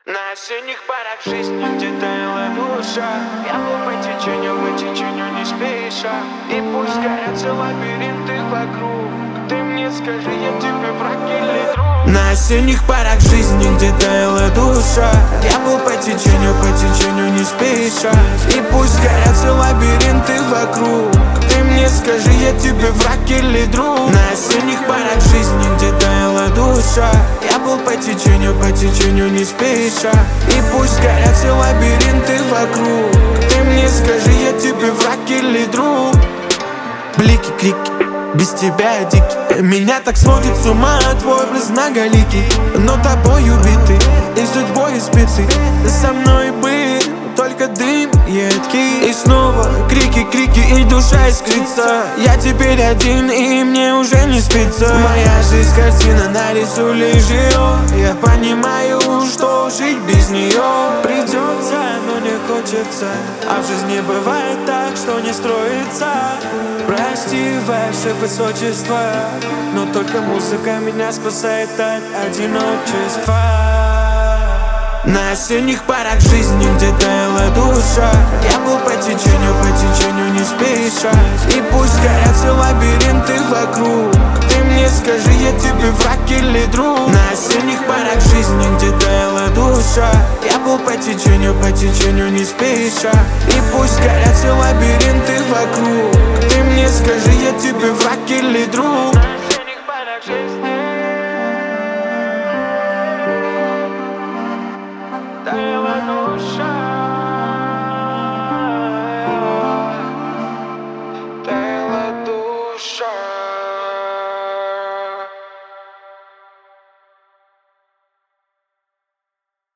На осенних парах жизни, где таяла душа, я был по течению не спеша. И пусть горят все лабиринты вокруг, ты мне скажи, я тебе враг или друг. На осенних парах жизни, где таяла душа, я был по течению не спеша. И пусть горят все лабиринты вокруг, ты мне скажи, я тебе враг или друг. На осенних парах жизни, где таяла душа, я был по течению не спеша. И пусть горят все лабиринты вокруг, ты мне скажи, я тебе враг или друг. Блики, крики, без тебя я дикий. Меня так сводит с ума твой блеск многоликий, но тобой убитый и судьбой избитый. Со мной был только дым едкий, и снова крики, и душа искрится. Я теперь один, и мне уже не спится. Моя жизнь картина, нарисуй лишь ее. Я понимаю, что жить без нее придется, но не хочется. А в жизни бывает так, что не строится. Прости, ваше высочество, но только музыка меня спасает от одиночества. На осенних парах жизни, где таяла душа, я был по течению не спеша. И пусть горят все лабиринты вокруг, ты мне скажи, я тебе враг или друг. На осенних парах жизни, где таяла душа, я был по течению не спеша. И пусть горят все лабиринты вокруг, ты мне скажи, я тебе враг или друг. На осенних парах жизни таяла душа.